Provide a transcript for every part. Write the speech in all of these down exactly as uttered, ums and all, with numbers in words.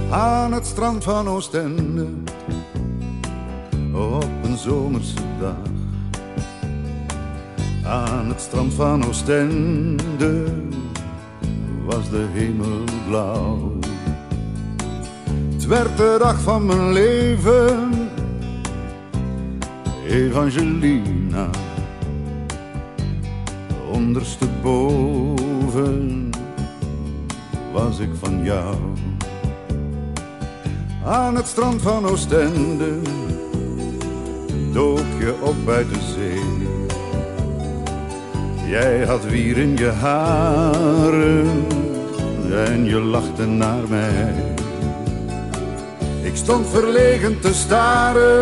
aan het strand van Oostende op een zomerse dag. Aan het strand van Oostende was de hemel blauw. Het werd de dag van mijn leven, Evangelina. Ondersteboven was ik van jou. Aan het strand van Oostende dook je op bij de zee. Jij had wier in je haren en je lachte naar mij. Ik stond verlegen te staren,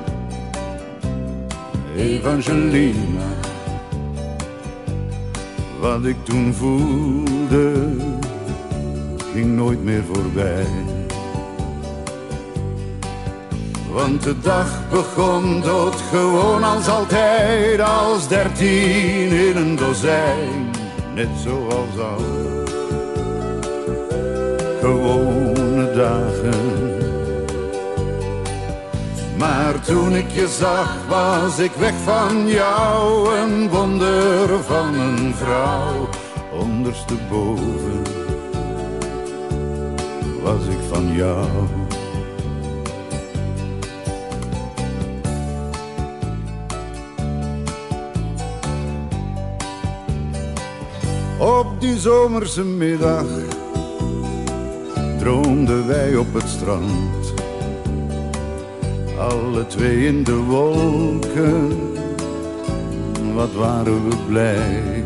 Evangelina. Wat ik toen voelde, ging nooit meer voorbij. Want de dag begon doodgewoon als altijd, als dertien in een dozijn. Net zoals alle gewone dagen. Maar toen ik je zag, was ik weg van jou. Een wonder van een vrouw. Ondersteboven was ik van jou. Op die zomerse middag droomden wij op het strand. Alle twee in de wolken, wat waren we blij.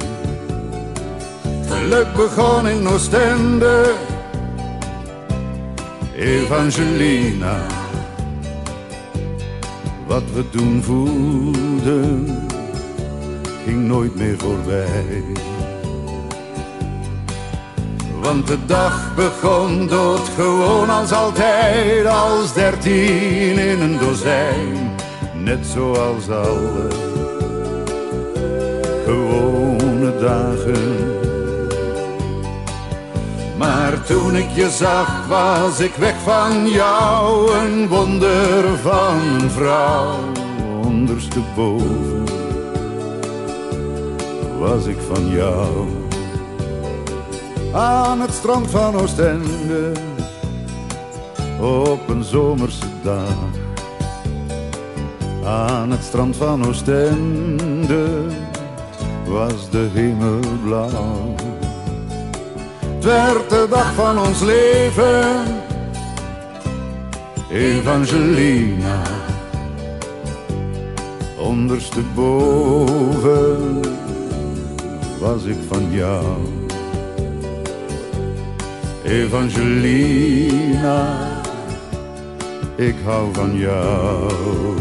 Geluk begon in Oostende, Evangelina. Wat we toen voelden, ging nooit meer voorbij. Want de dag begon doodgewoon als altijd, als dertien in een dozijn. Net zoals alle gewone dagen. Maar toen ik je zag, was ik weg van jou. Een wonder van een vrouw. Ondersteboven was ik van jou. Aan het strand van Oostende op een zomerse dag. Aan het strand van Oostende was de hemel blauw. Het werd de dag van ons leven, Evangelina. Ondersteboven was ik van jou. Evangelina, ik hou van jou.